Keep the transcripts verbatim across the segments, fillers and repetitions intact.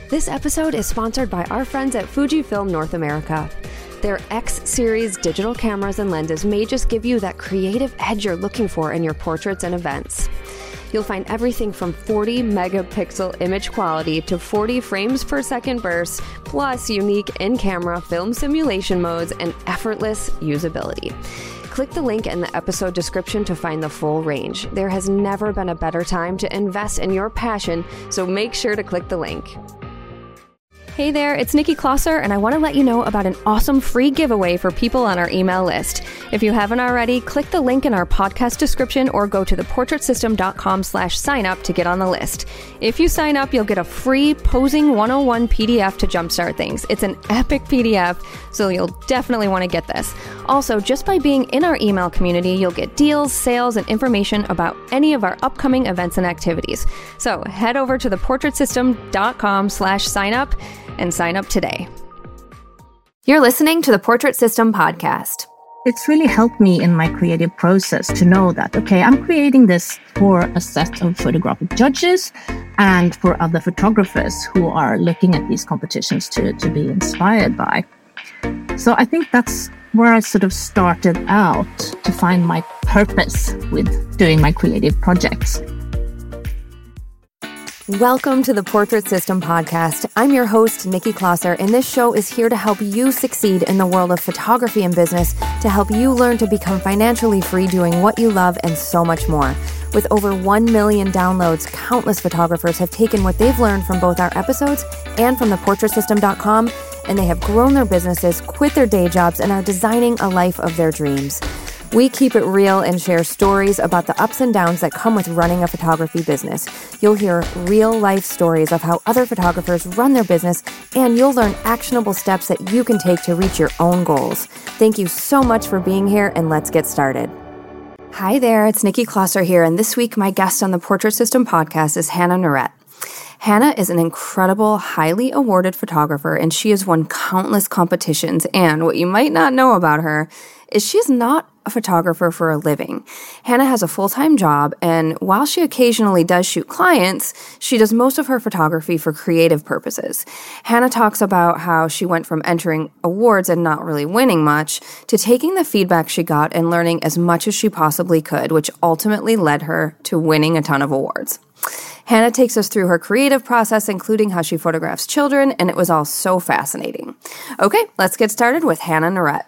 This episode is sponsored by our friends at Fujifilm North America. Their X-Series digital cameras and lenses may just give you that creative edge you're looking for in your portraits and events. You'll find everything from forty megapixel image quality to forty frames per second bursts, plus unique in-camera film simulation modes and effortless usability. Click the link in the episode description to find the full range. There has never been a better time to invest in your passion, so make sure to click the link. Hey there, it's Nikki Klosser, and I want to let you know about an awesome free giveaway for people on our email list. If you haven't already, click the link in our podcast description or go to theportraitsystem.com slash sign up to get on the list. If you sign up, you'll get a free Posing one oh one P D F to jumpstart things. It's an epic P D F, so you'll definitely want to get this. Also, just by being in our email community, you'll get deals, sales, and information about any of our upcoming events and activities. So head over to theportraitsystem.com slash sign up and sign up today. You're listening to the Portrait System podcast. It's really helped me in my creative process to know that, okay, I'm creating this for a set of photographic judges and for other photographers who are looking at these competitions to, to be inspired by. So I think that's where I sort of started out to find my purpose with doing my creative projects. Welcome to the Portrait System podcast. I'm your host, Nikki Klosser, and this show is here to help you succeed in the world of photography and business, to help you learn to become financially free doing what you love and so much more. With over one million downloads, countless photographers have taken what they've learned from both our episodes and from the portrait system dot com, and they have grown their businesses, quit their day jobs, and are designing a life of their dreams. We keep it real and share stories about the ups and downs that come with running a photography business. You'll hear real-life stories of how other photographers run their business, and you'll learn actionable steps that you can take to reach your own goals. Thank you so much for being here, and let's get started. Hi there, it's Nikki Klosser here, and this week my guest on the Portrait System podcast is Hannah Narette. Hannah is an incredible, highly awarded photographer, and she has won countless competitions, and what you might not know about her is she's not a photographer for a living. Hannah has a full-time job, and while she occasionally does shoot clients, she does most of her photography for creative purposes. Hannah talks about how she went from entering awards and not really winning much to taking the feedback she got and learning as much as she possibly could, which ultimately led her to winning a ton of awards. Hannah takes us through her creative process, including how she photographs children, and it was all so fascinating. Okay, let's get started with Hannah Narette.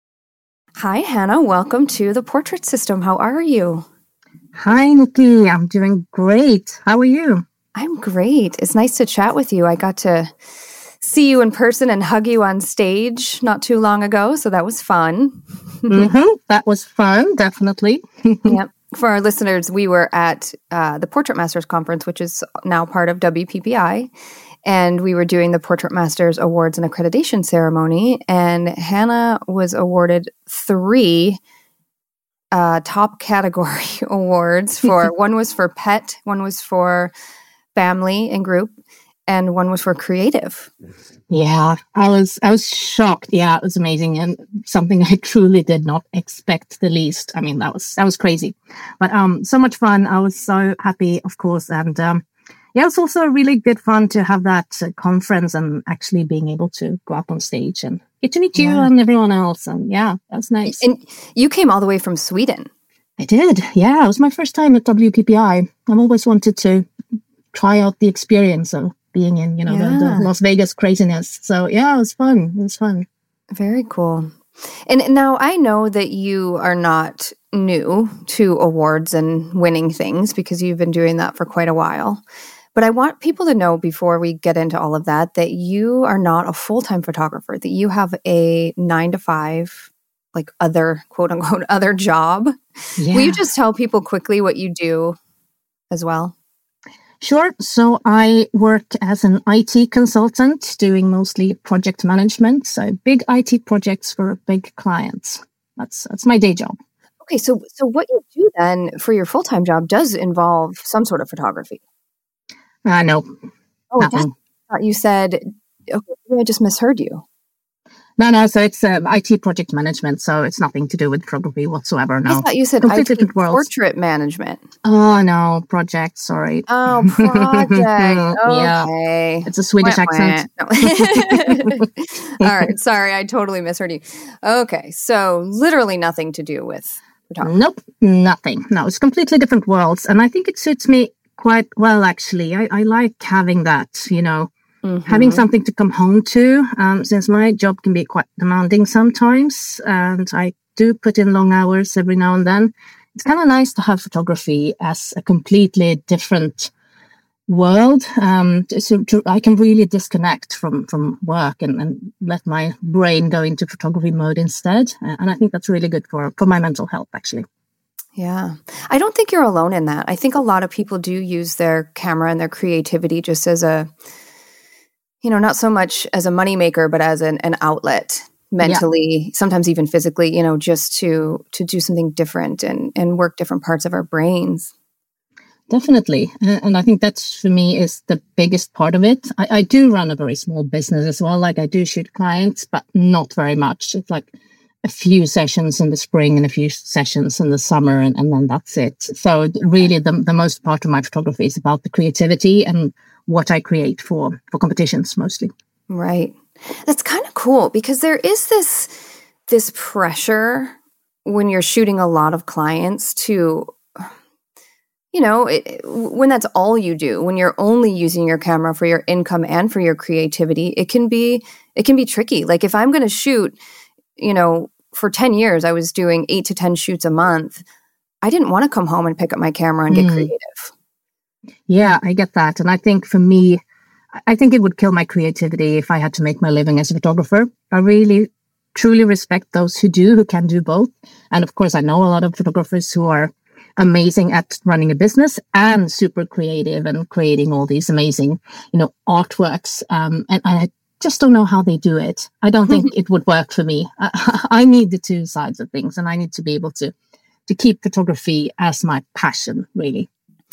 Hi, Hannah. Welcome to the Portrait System. How are you? Hi, Nikki. I'm doing great. How are you? I'm great. It's nice to chat with you. I got to see you in person and hug you on stage not too long ago, so that was fun. mm-hmm. That was fun, definitely. Yep. For our listeners, we were at uh, the Portrait Masters Conference, which is now part of W P P I, and we were doing the Portrait Masters Awards and Accreditation Ceremony, and Hannah was awarded three uh, top category awards. For one was for pet, one was for family and group, and one was for creative. Yeah, I was I was shocked. Yeah, it was amazing, and something I truly did not expect the least. I mean, that was that was crazy, but um, so much fun. I was so happy, of course, and um, yeah, it was also really good fun to have that uh, conference and actually being able to go up on stage and get to meet you yeah. and everyone else. And yeah, that was nice. And you came all the way from Sweden. I did. Yeah, it was my first time at W P P I. I've always wanted to try out the experience of being in, you know, yeah. the, the Las Vegas craziness. So yeah, it was fun. It was fun. Very cool. And now I know that you are not new to awards and winning things because you've been doing that for quite a while. But I want people to know before we get into all of that, that you are not a full-time photographer, that you have a nine to five, like other, quote unquote, other job. Yeah. Will you just tell people quickly what you do as well? Sure. So I work as an I T consultant doing mostly project management. So big I T projects for big clients. That's that's my day job. Okay. So so what you do then for your full-time job does involve some sort of photography. Uh, no. Oh, I thought you said, okay, I just misheard you. No, no. So it's um, I T project management. So it's nothing to do with photography whatsoever. No. I thought you said Completely I T different worlds. portrait management. Oh, no. Project. Sorry. Oh, project. Yeah. Okay. It's a Swedish Wah, accent. wah. No. All right. Sorry. I totally misheard you. Okay. So literally nothing to do with photography. Nope. Nothing. No, it's completely different worlds. And I think it suits me quite well, actually. I, I like having that, you know, mm-hmm. having something to come home to, um, since my job can be quite demanding sometimes. And I do put in long hours every now and then. It's kind of nice to have photography as a completely different world. Um, so to, I can really disconnect from, from work and, and let my brain go into photography mode instead. And I think that's really good for, for my mental health, actually. Yeah. I don't think you're alone in that. I think a lot of people do use their camera and their creativity just as a, you know, not so much as a moneymaker, but as an, an outlet mentally, yeah. sometimes even physically, you know, just to to do something different and, and work different parts of our brains. Definitely. And I think that's, for me, is the biggest part of it. I, I do run a very small business as well. Like I do shoot clients, but not very much. It's like a few sessions in the spring and a few sessions in the summer, and, and then that's it. So really the, the most part of my photography is about the creativity and what I create for, for competitions mostly. Right. That's kind of cool because there is this, this pressure when you're shooting a lot of clients to, you know, it, when that's all you do, when you're only using your camera for your income and for your creativity, it can be, it can be tricky. Like if I'm going to shoot, you know, for ten years, I was doing eight to ten shoots a month. I didn't want to come home and pick up my camera and get mm. creative. Yeah, I get that. And I think for me, I think it would kill my creativity if I had to make my living as a photographer. I really, truly respect those who do, who can do both. And of course, I know a lot of photographers who are amazing at running a business and super creative and creating all these amazing, you know, artworks. Um, and I just don't know how they do it. I don't think it would work for me. I, I need the two sides of things, and I need to be able to to keep photography as my passion, really.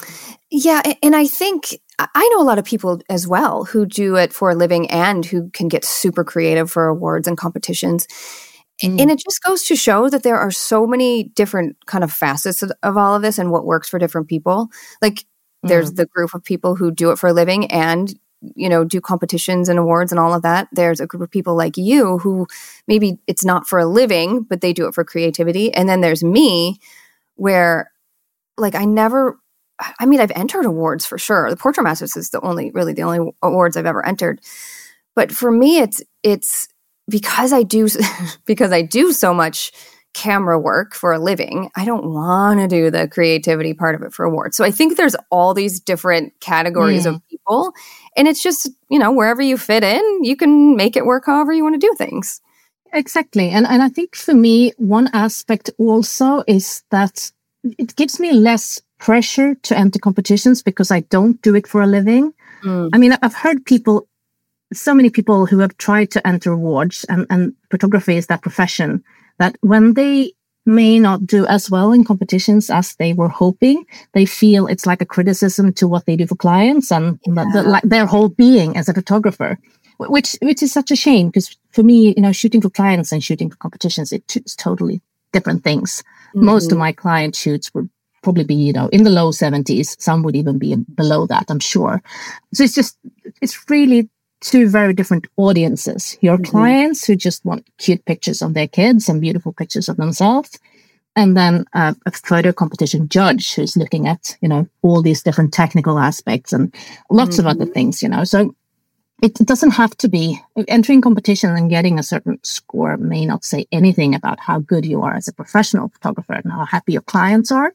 Yeah, and I think I know a lot of people as well who do it for a living and who can get super creative for awards and competitions. Mm. And it just goes to show that there are so many different kind of facets of, of all of this and what works for different people. Like mm. there's the group of people who do it for a living and, you know, do competitions and awards and all of that. There's a group of people like you who maybe it's not for a living, but they do it for creativity. And then there's me where like I never, I mean, I've entered awards for sure. The Portrait Masters is the only, really the only awards I've ever entered. But for me, it's, it's because I do, because I do so much camera work for a living, I don't want to do the creativity part of it for awards. So I think there's all these different categories mm. of people. And it's just, you know, wherever you fit in, you can make it work however you want to do things. Exactly. And and I think for me, one aspect also is that it gives me less pressure to enter competitions because I don't do it for a living. Mm. I mean, I've heard people, so many people who have tried to enter awards, and, and photography is that profession, that when they may not do as well in competitions as they were hoping, they feel it's like a criticism to what they do for clients and yeah. the, the, like their whole being as a photographer, which which is such a shame because for me, you know, shooting for clients and shooting for competitions, it's totally different things. Mm-hmm. Most of my client shoots would probably be, you know, in the low seventies. Some would even be below that, I'm sure. So it's just, it's really two very different audiences. Your mm-hmm. clients who just want cute pictures of their kids and beautiful pictures of themselves. And then uh, a photo competition judge who's looking at, you know, all these different technical aspects and lots mm-hmm. of other things, you know. So it doesn't have to be entering competition and getting a certain score may not say anything about how good you are as a professional photographer and how happy your clients are.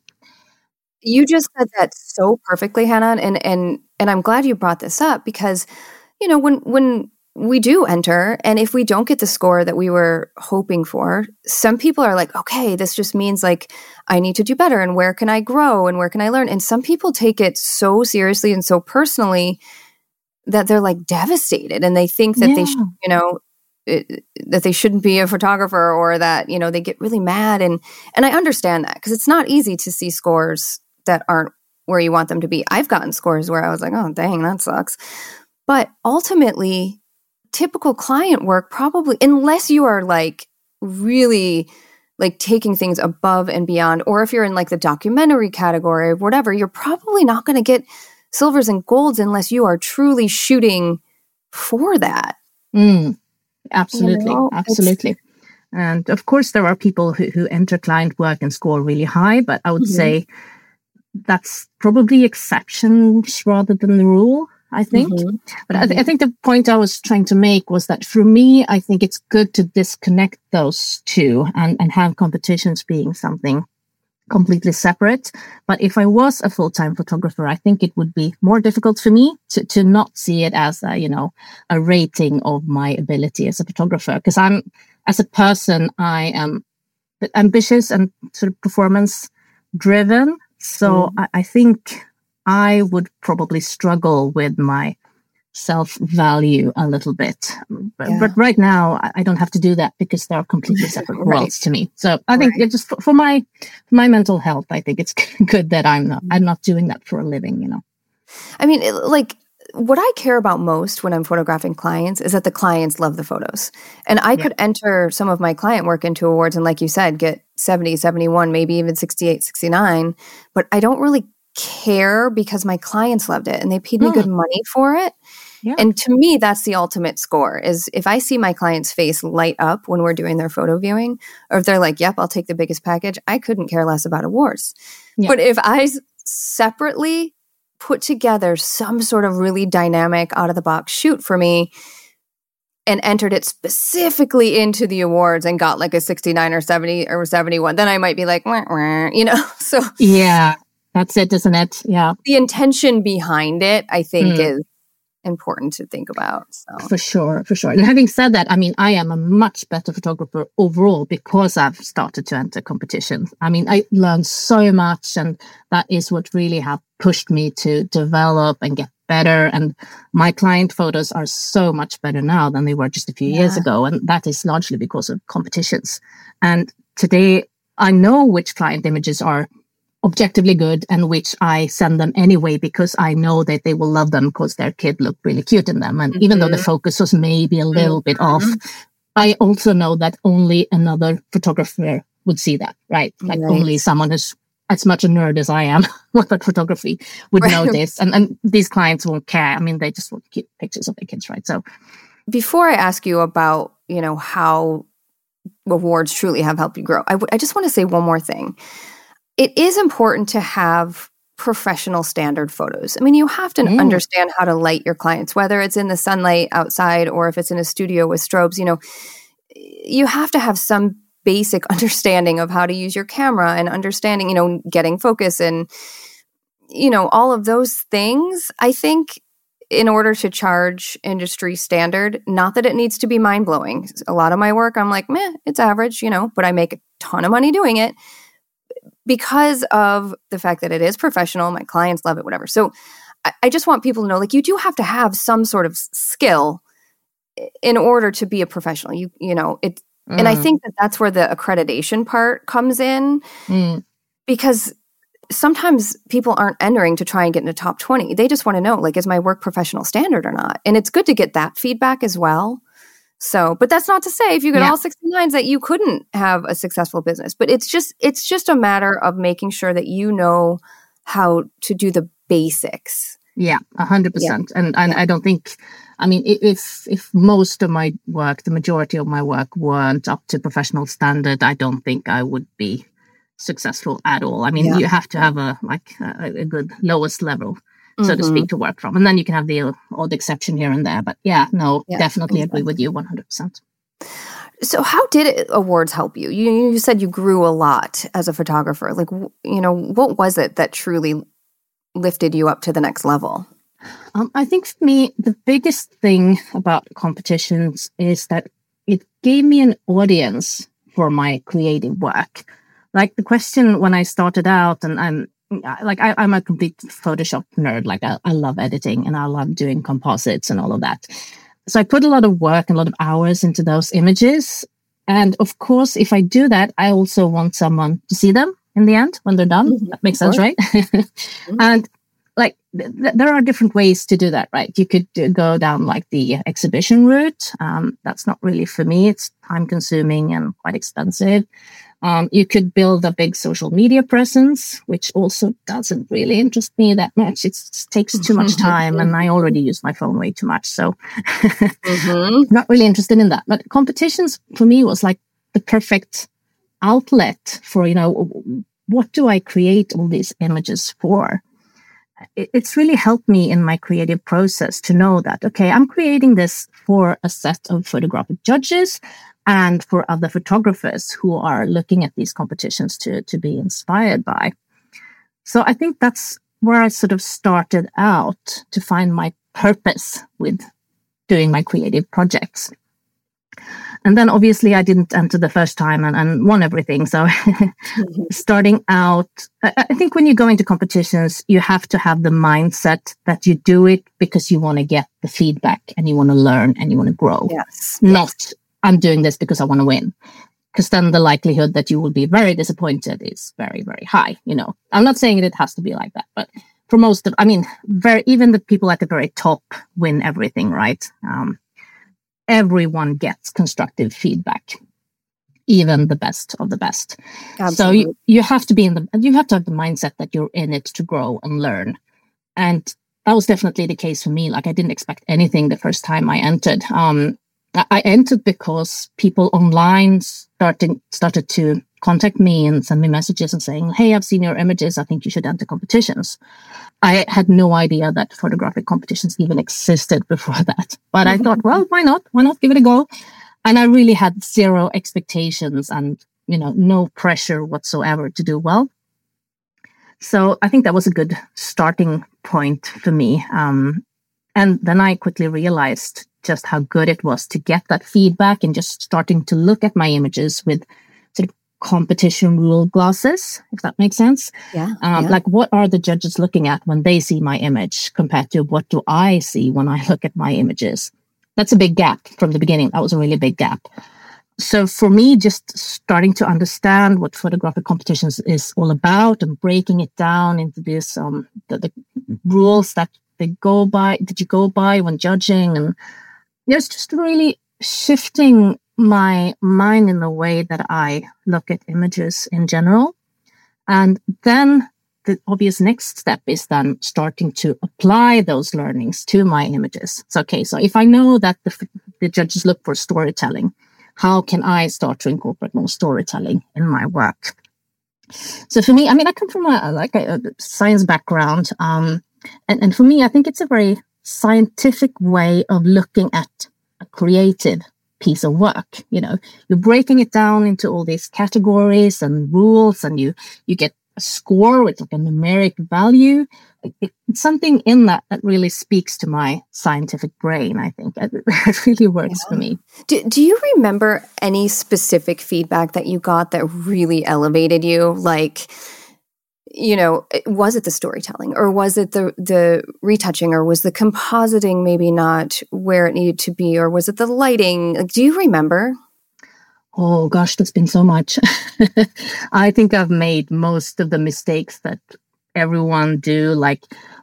You just said that so perfectly, Hannah. And, and, and I'm glad you brought this up because, you know, when, when we do enter and if we don't get the score that we were hoping for, some people are like, okay, this just means like, I need to do better. And where can I grow? And where can I learn? And some people take it so seriously and so personally that they're like devastated and they think that yeah. they should, you know, it, that they shouldn't be a photographer or that, you know, they get really mad. And, and I understand that because it's not easy to see scores that aren't where you want them to be. I've gotten scores where I was like, oh, dang, that sucks. But ultimately, typical client work probably, unless you are like really like taking things above and beyond, or if you're in like the documentary category or whatever, you're probably not going to get silvers and golds unless you are truly shooting for that. Mm, absolutely. You know, absolutely. It's, and of course, there are people who, who enter client work and score really high, but I would mm-hmm. say that's probably exceptions rather than the rule, I think. Mm-hmm. But mm-hmm. I, th- I think the point I was trying to make was that for me, I think it's good to disconnect those two and, and have competitions being something completely separate. But if I was a full-time photographer, I think it would be more difficult for me to, to not see it as a, you know, a rating of my ability as a photographer. Because I'm, as a person, I am ambitious and sort of performance driven. So mm. I, I think I would probably struggle with my self-value a little bit. But, yeah. but right now, I don't have to do that because they're completely separate right. worlds to me. So I think right. it just for, for my for my mental health, I think it's good that I'm not I'm not doing that for a living, you know. I mean, it, like what I care about most when I'm photographing clients is that the clients love the photos. And I yeah. could enter some of my client work into awards and, like you said, get seventy, seventy-one, maybe even sixty-eight, sixty-nine. But I don't really care because my clients loved it and they paid me mm. good money for it. Yeah. And to me, that's the ultimate score is if I see my client's face light up when we're doing their photo viewing, or if they're like, yep, I'll take the biggest package, I couldn't care less about awards. Yeah. But if I separately put together some sort of really dynamic out of the box shoot for me and entered it specifically into the awards and got like a sixty-nine or seventy or seventy-one, then I might be like, wah, wah, you know, so yeah, that's it, isn't it? Yeah. The intention behind it, I think mm. is important to think about. So. For sure, for sure. And having said that, I mean, I am a much better photographer overall because I've started to enter competitions. I mean, I learned so much, and that is what really have pushed me to develop and get better. And my client photos are so much better now than they were just a few yeah. years ago. And that is largely because of competitions. And today I know which client images are objectively good and which I send them anyway because I know that they will love them because their kid looked really cute in them. And mm-hmm. even though the focus was maybe a little mm-hmm. bit off, I also know that only another photographer would see that, right? Like right. only someone who's as much a nerd as I am about photography would right. know this. And, and these clients won't care. I mean, they just want to keep pictures of their kids, right? So before I ask you about, you know, how awards truly have helped you grow, I, w- I just want to say one more thing. It is important to have professional standard photos. I mean, you have to mm. understand how to light your clients, whether it's in the sunlight outside or if it's in a studio with strobes. You know, you have to have some basic understanding of how to use your camera and understanding, you know, getting focus and, you know, all of those things. I think in order to charge industry standard, not that it needs to be mind-blowing. A lot of my work, I'm like, meh, it's average, you know, but I make a ton of money doing it. Because of the fact that it is professional, my clients love it, whatever. So I, I just want people to know, like, you do have to have some sort of skill in order to be a professional. You you know, it, mm. and I think that that's where the accreditation part comes in, mm. because sometimes people aren't entering to try and get into top twenty. They just want to know, like, is my work professional standard or not? And it's good to get that feedback as well. So, but that's not to say if you get yeah. all sixty-nines that you couldn't have a successful business. But it's just it's just a matter of making sure that you know how to do the basics. Yeah, a hundred percent. And and yeah. I don't think, I mean, if if most of my work, the majority of my work weren't up to professional standard, I don't think I would be successful at all. I mean, yeah. you have to have a like a, a good lowest level, so mm-hmm. to speak, to work from. And then you can have the odd exception here and there. But yeah, no, yeah, definitely exactly. agree with you one hundred percent. So how did it, awards help you? you? You said you grew a lot as a photographer. Like, you know, what was it that truly lifted you up to the next level? Um, I think for me, the biggest thing about competitions is that it gave me an audience for my creative work. Like the question when I started out, and I'm like, I, I'm a complete Photoshop nerd. Like I, I love editing and I love doing composites and all of that. So I put a lot of work and a lot of hours into those images. And of course, if I do that, I also want someone to see them in the end when they're done. Mm-hmm. That makes sense, right? mm-hmm. And like th- th- there are different ways to do that, right? You could do, go down like the exhibition route. Um, that's not really for me. It's time consuming and quite expensive. Um, you could build a big social media presence, which also doesn't really interest me that much. It's, it takes too much time, and I already use my phone way too much. So mm-hmm. Not really interested in that. But competitions for me was like the perfect outlet for, you know, what do I create all these images for? It, it's really helped me in my creative process to know that, okay, I'm creating this for a set of photographic judges and for other photographers who are looking at these competitions to, to be inspired by. So I think that's where I sort of started out to find my purpose with doing my creative projects. And then obviously I didn't enter the first time and, and won everything. So mm-hmm. starting out, I, I think when you go into competitions, you have to have the mindset that you do it because you want to get the feedback and you want to learn and you want to grow. Yes. Not, yes. I'm doing this because I want to win. Because then the likelihood that you will be very disappointed is very, very high. You know, I'm not saying it has to be like that, but for most of, I mean, very, even the people at the very top win everything, right? Um, everyone gets constructive feedback, even the best of the best. Absolutely. So you, you have to be in the, you have to have the mindset that you're in it to grow and learn. And that was definitely the case for me. Like I didn't expect anything the first time I entered. Um, I entered because people online started started to contact me and send me messages and saying, hey, I've seen your images. I think you should enter competitions. I had no idea that photographic competitions even existed before that. But I thought, well, why not? Why not give it a go? And I really had zero expectations and, you know, no pressure whatsoever to do well. So I think that was a good starting point for me. Um, and then I quickly realized just how good it was to get that feedback and just starting to look at my images with sort of competition rule glasses, if that makes sense. Yeah, um, yeah. Like what are the judges looking at when they see my image compared to what do I see when I look at my images? That's a big gap from the beginning. That was a really big gap. So for me, just starting to understand what photographic competitions is all about and breaking it down into this, um, the, the rules that they go by, that you go by when judging, and it's just really shifting my mind in the way that I look at images in general. And then the obvious next step is then starting to apply those learnings to my images. So, okay, so if I know that the, the judges look for storytelling, how can I start to incorporate more storytelling in my work? So for me, I mean, I come from a, like a, a science background. Um, and, and for me, I think it's a very scientific way of looking at a creative piece of work. You know, you're breaking it down into all these categories and rules, and you you get a score with like a numeric value. It, it's something in that that really speaks to my scientific brain. I think it, it really works yeah. for me. Do, do you remember any specific feedback that you got that really elevated you? Like, you know, was it the storytelling, or was it the the retouching, or was the compositing maybe not where it needed to be, or was it the lighting? Like, do you remember? Oh gosh, there's been so much. I think I've made most of the mistakes that everyone do, like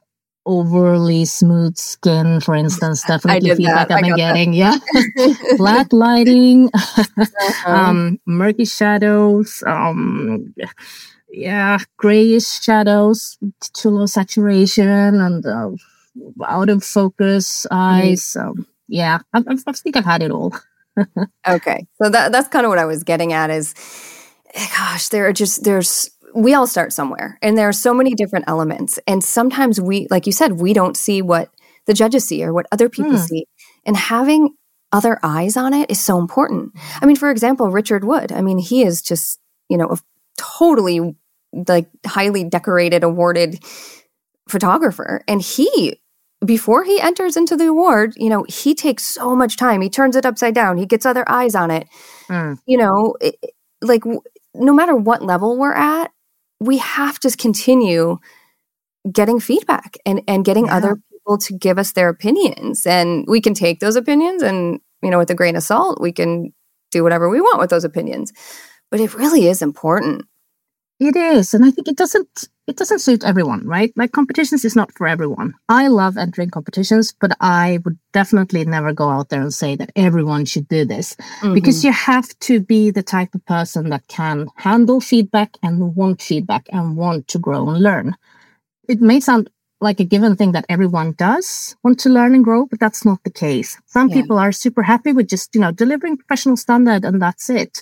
overly smooth skin, for instance. Definitely feedback I've been getting. That. Yeah, flat lighting, uh-huh. um, murky shadows. Um, Yeah, grayish shadows, too low saturation, and uh, out of focus eyes. Mm-hmm. Um, yeah, I, I think I've had it all. Okay, so that that's kind of what I was getting at. Is, gosh, there are just there's we all start somewhere, and there are so many different elements, and sometimes we, like you said, we don't see what the judges see or what other people mm. see, and having other eyes on it is so important. I mean, for example, Richard Wood. I mean, he is just you know a totally like highly decorated, awarded photographer. And he, before he enters into the award, you know, he takes so much time. He turns it upside down. He gets other eyes on it. Mm. You know, it, like w- no matter what level we're at, we have to continue getting feedback and, and getting yeah. other people to give us their opinions. And we can take those opinions and, you know, with a grain of salt, we can do whatever we want with those opinions. But it really is important. It is, and I think it doesn't it doesn't suit everyone, right? Like competitions is not for everyone. I love entering competitions, but I would definitely never go out there and say that everyone should do this mm-hmm. because you have to be the type of person that can handle feedback and want feedback and want to grow and learn. It may sound like a given thing that everyone does want to learn and grow, but that's not the case. Some yeah. people are super happy with just, you know, delivering professional standard and that's it.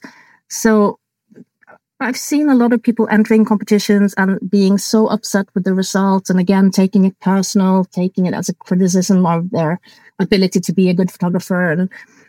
So I've seen a lot of people entering competitions and being so upset with the results and again, taking it personal, taking it as a criticism of their ability to be a good photographer. And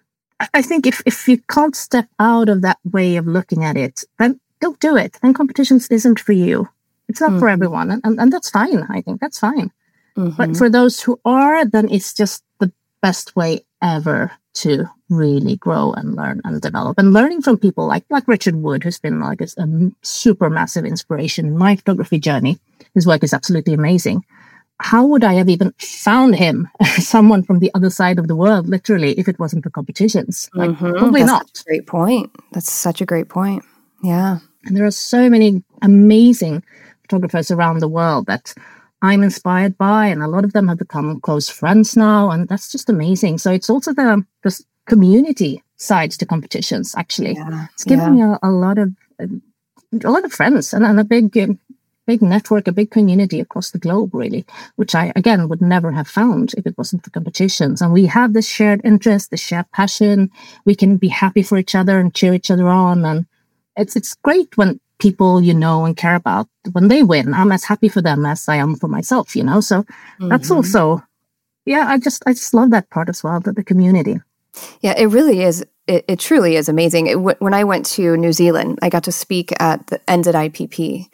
I think if, if you can't step out of that way of looking at it, then don't do it. Then competitions isn't for you. It's not mm-hmm. for everyone. And, and, and that's fine. I think that's fine. Mm-hmm. But for those who are, then it's just the best way ever to really grow and learn and develop. And learning from people like, like Richard Wood, who's been like a, a super massive inspiration in my photography journey. His work is absolutely amazing. How would I have even found him, someone from the other side of the world, literally, if it wasn't for competitions? Like, mm-hmm. Probably That's not. Such a great point. That's such a great point. Yeah. And there are so many amazing photographers around the world that I'm inspired by, and a lot of them have become close friends now, and that's just amazing. So it's also the, the community side to competitions, actually. Yeah, it's given yeah. me a, a lot of a, a lot of friends and, and a big um, big network, a big community across the globe, really, which I, again, would never have found if it wasn't for competitions. And we have this shared interest, this shared passion. We can be happy for each other and cheer each other on. And it's it's great when people you know and care about, when they win. I'm as happy for them as I am for myself, you know. So mm-hmm. that's also, yeah, I just I just love that part as well, the, the community. Yeah, it really is. It, it truly is amazing. It, w- when I went to New Zealand, I got to speak at the N Z I P P,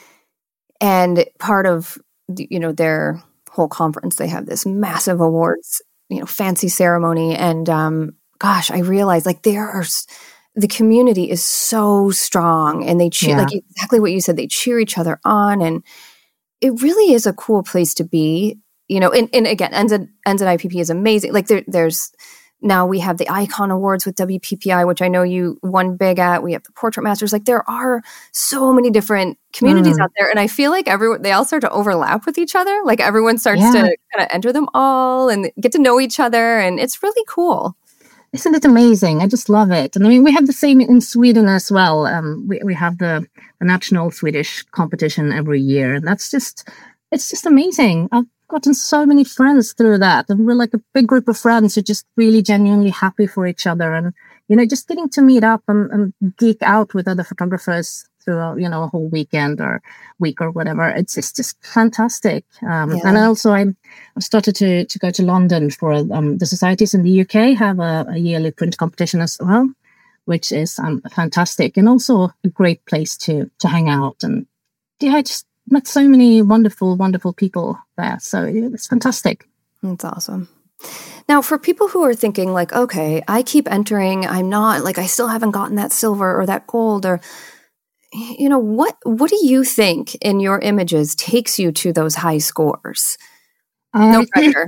and part of you know their whole conference, they have this massive awards, you know, fancy ceremony, and um, gosh, I realized like there are. The community is so strong, and they cheer, yeah. like exactly what you said, they cheer each other on, and it really is a cool place to be, you know, and, and again, N Z I P P is amazing. Like there, there's, now we have the Icon Awards with W P P I, which I know you won big at. We have the Portrait Masters. Like there are so many different communities mm. out there, and I feel like everyone, they all start to overlap with each other. Like everyone starts yeah. to kind of enter them all and get to know each other, and it's really cool. Isn't it amazing? I just love it. And I mean, we have the same in Sweden as well. Um, we, we have the, the national Swedish competition every year. And that's just, it's just amazing. I've gotten so many friends through that. And we're like a big group of friends who are just really genuinely happy for each other. And, you know, just getting to meet up and, and geek out with other photographers through, you know, a whole weekend or week or whatever. It's, it's just fantastic. Um, yeah. And also I I've started to, to go to London for um, the societies in the U K have a, a yearly print competition as well, which is um, fantastic and also a great place to, to hang out. And yeah, I just met so many wonderful, wonderful people there. So it's fantastic. That's awesome. Now, for people who are thinking like, okay, I keep entering, I'm not like, I still haven't gotten that silver or that gold or, you know, what what do you think in your images takes you to those high scores? Um, no pressure.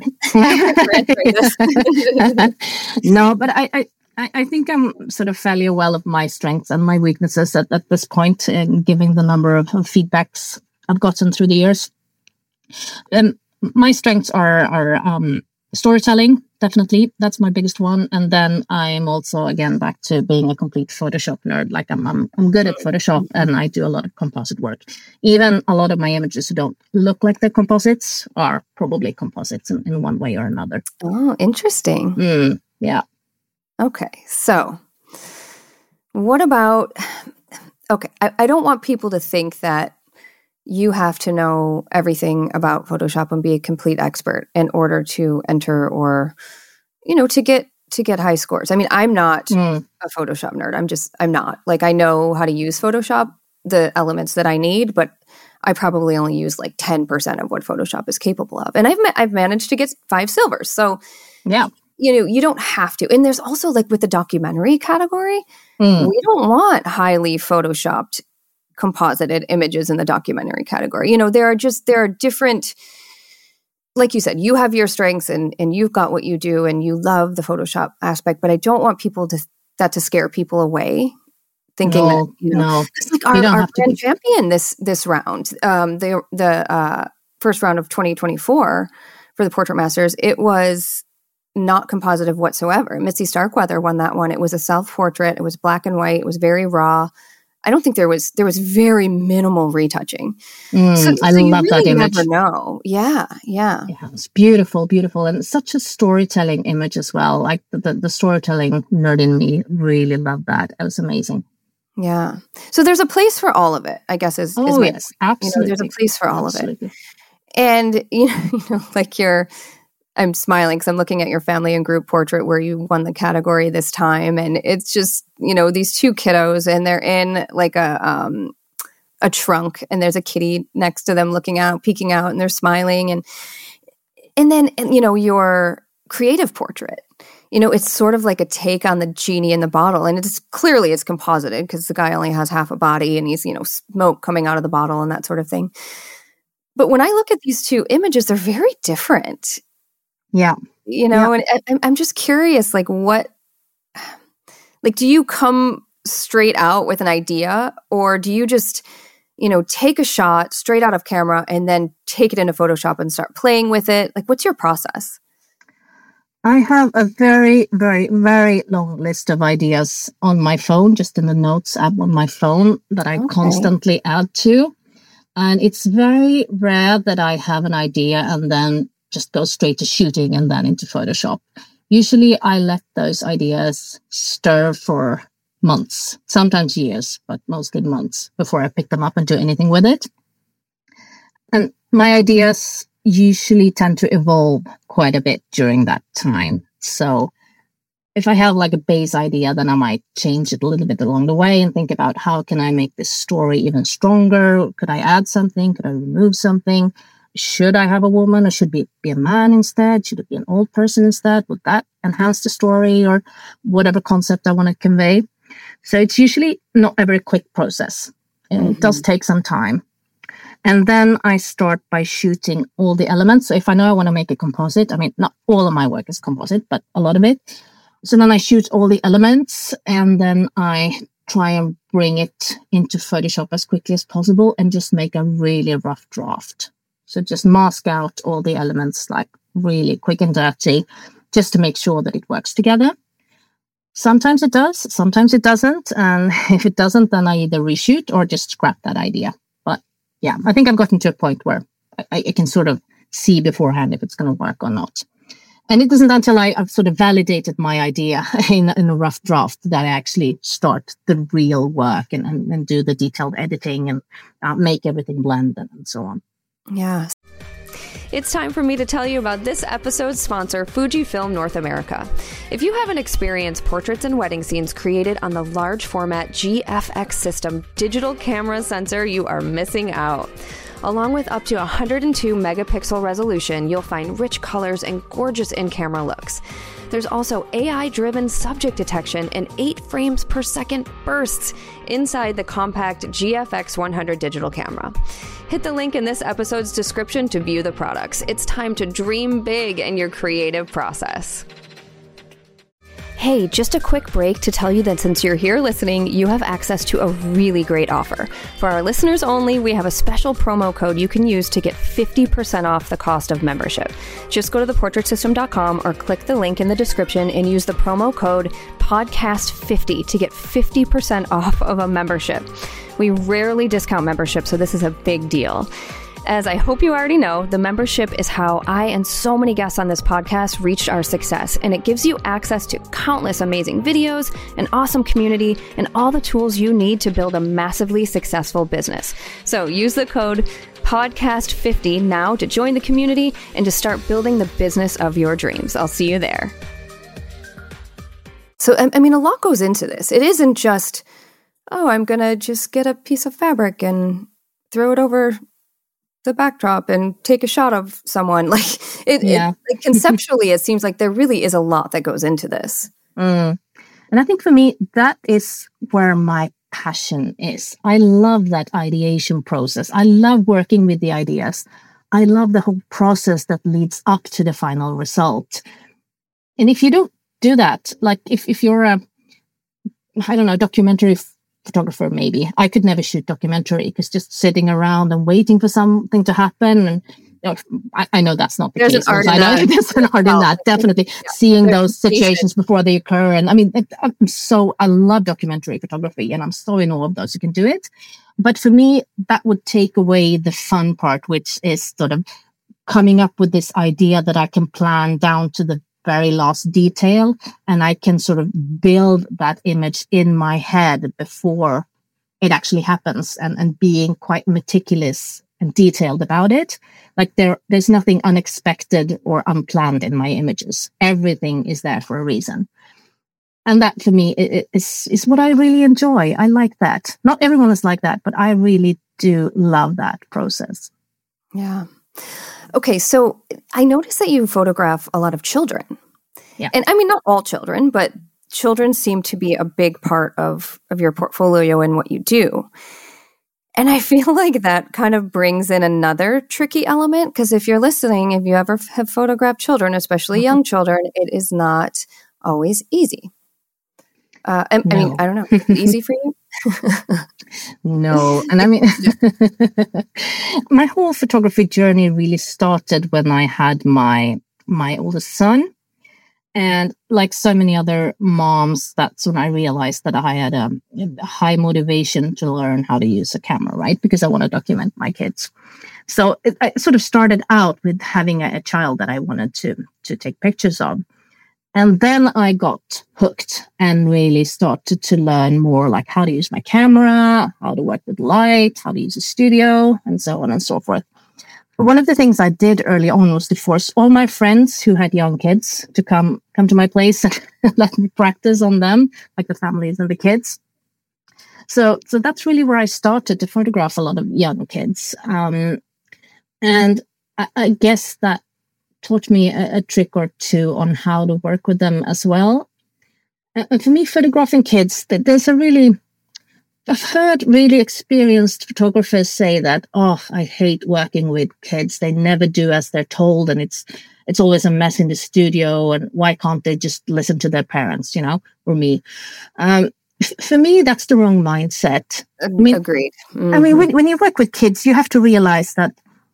No, but I, I, I think I'm sort of fairly aware of my strengths and my weaknesses at, at this point, in giving the number of, of feedbacks I've gotten through the years. And my strengths are are um, storytelling. Definitely, that's my biggest one. And then I'm also, again, back to being a complete Photoshop nerd. Like I'm, I'm, I'm good at Photoshop, and I do a lot of composite work. Even a lot of my images who don't look like they're composites are probably composites in, in one way or another. Oh, interesting. Mm, yeah. Okay, so what about? Okay, I, I don't want people to think that you have to know everything about Photoshop and be a complete expert in order to enter or, you know, to get to get high scores. I mean, I'm not mm. a Photoshop nerd. I'm just, I'm not. Like, I know how to use Photoshop, the elements that I need, but I probably only use like ten percent of what Photoshop is capable of. And I've ma- I've managed to get five silvers. So, yeah, you know, you don't have to. And there's also like with the documentary category, mm. we don't want highly Photoshopped composited images in the documentary category. You know, there are just, there are different, like you said, you have your strengths and, and you've got what you do and you love the Photoshop aspect, but I don't want people to, that to scare people away thinking no, that, you know, no. it's like our, our grand be- champion this this round, um, the the uh, first round of twenty twenty-four for the Portrait Masters, it was not compositive whatsoever. Mitzi Starkweather won that one. It was a self-portrait. It was black and white. It was very raw. I don't think there was there was very minimal retouching. Mm, so, I so love you really that image. Never know. Yeah, yeah. Yeah, it's beautiful, beautiful, and it's such a storytelling image as well. Like the, the, the storytelling nerd in me really loved that. It was amazing. Yeah. So there's a place for all of it, I guess. Is, oh is my, yes, absolutely. You know, there's a place for all absolutely. of it. And, you know, you know, like you're, I'm smiling because I'm looking at your family and group portrait where you won the category this time. And it's just, you know, these two kiddos and they're in like a, um, a trunk and there's a kitty next to them looking out, peeking out, and they're smiling. And, and then, and, you know, your creative portrait, you know, it's sort of like a take on the genie in the bottle. And it's clearly it's composited because the guy only has half a body and he's, you know, smoke coming out of the bottle and that sort of thing. But when I look at these two images, they're very different. Yeah. You know, yeah. and I, I'm just curious, like what, like, do you come straight out with an idea or do you just, you know, take a shot straight out of camera and then take it into Photoshop and start playing with it? Like, what's your process? I have a very, very, very long list of ideas on my phone, just in the notes app on my phone that I okay. constantly add to. And it's very rare that I have an idea and then just go straight to shooting and then into Photoshop. Usually I let those ideas stir for months, sometimes years, but mostly months before I pick them up and do anything with it. And my ideas usually tend to evolve quite a bit during that time. So if I have like a base idea, then I might change it a little bit along the way and think about how can I make this story even stronger? Could I add something? Could I remove something? Should I have a woman or should it be a man instead? Should it be an old person instead? Would that enhance the story or whatever concept I want to convey? So it's usually not a very quick process. Mm-hmm. It does take some time. And then I start by shooting all the elements. So if I know I want to make a composite, I mean, not all of my work is composite, but a lot of it. So then I shoot all the elements and then I try and bring it into Photoshop as quickly as possible and just make a really rough draft. So just mask out all the elements like really quick and dirty just to make sure that it works together. Sometimes it does, sometimes it doesn't. And if it doesn't, then I either reshoot or just scrap that idea. But yeah, I think I've gotten to a point where I, I can sort of see beforehand if it's going to work or not. And it isn't until I, I've sort of validated my idea in, in a rough draft that I actually start the real work and, and, and do the detailed editing and uh, make everything blend and, and so on. Yeah. It's time for me to tell you about this episode's sponsor, Fujifilm North America. If you haven't experienced portraits and wedding scenes created on the large format G F X system digital camera sensor, you are missing out. Along with up to one hundred two megapixel resolution, you'll find rich colors and gorgeous in-camera looks. There's also A I-driven subject detection and eight frames per second bursts inside the compact G F X one hundred digital camera. Hit the link in this episode's description to view the products. It's time to dream big in your creative process. Hey, just a quick break to tell you that since you're here listening, you have access to a really great offer. For our listeners only, we have a special promo code you can use to get fifty percent off the cost of membership. Just go to the portrait system dot com or click the link in the description and use the promo code podcast fifty to get fifty percent off of a membership. We rarely discount membership, so this is a big deal. As I hope you already know, the membership is how I and so many guests on this podcast reached our success, and it gives you access to countless amazing videos, an awesome community, and all the tools you need to build a massively successful business. So use the code podcast fifty now to join the community and to start building the business of your dreams. I'll see you there. So, I mean, a lot goes into this. It isn't just, oh, I'm going to just get a piece of fabric and throw it over the backdrop and take a shot of someone. Like it, yeah. it like conceptually, it seems like there really is a lot that goes into this. Mm. And I think for me, that is where my passion is. I love that ideation process. I love working with the ideas. I love the whole process that leads up to the final result. And if you don't do that, like if, if you're a, I don't know, documentary photographer, maybe. I could never shoot documentary because just sitting around and waiting for something to happen. And you know, I, I know that's not the there's case. An art I in know that. there's an art in that, definitely. Yeah. Seeing there's those situations before they occur. And I mean, it, I'm so, I love documentary photography and I'm so in awe of those who can do it. But for me, that would take away the fun part, which is sort of coming up with this idea that I can plan down to the very last detail, and I can sort of build that image in my head before it actually happens, and, and being quite meticulous and detailed about it. Like there, there's nothing unexpected or unplanned in my images. Everything is there for a reason. And that for me is, is what I really enjoy. I like that. Not everyone is like that, but I really do love that process. Yeah. Okay, so I noticed that you photograph a lot of children. Yeah. And I mean, not all children, but children seem to be a big part of, of your portfolio and what you do. And I feel like that kind of brings in another tricky element, because if you're listening, if you ever have photographed children, especially mm-hmm. young children, it is not always easy. Uh, I, no. I mean, I don't know, is it easy for you? No. And I mean, my whole photography journey really started when I had my, my oldest son. And like so many other moms, that's when I realized that I had a, a high motivation to learn how to use a camera, right? Because I want to document my kids. So it, I sort of started out with having a, a child that I wanted to, to take pictures of. And then I got hooked and really started to learn more, like how to use my camera, how to work with light, how to use a studio, and so on and so forth. One of the things I did early on was to force all my friends who had young kids to come come to my place and let me practice on them, like the families and the kids. So, so that's really where I started to photograph a lot of young kids. Um, and I, I guess that taught me a, a trick or two on how to work with them as well. And for me, photographing kids, there's a really, I've heard really experienced photographers say that, oh, I hate working with kids. They never do as they're told. And it's, it's always a mess in the studio. And why can't they just listen to their parents, you know, or me? Um, f- for me, that's the wrong mindset. I mean, Agreed. Mm-hmm. I mean, when, when you work with kids, you have to realize that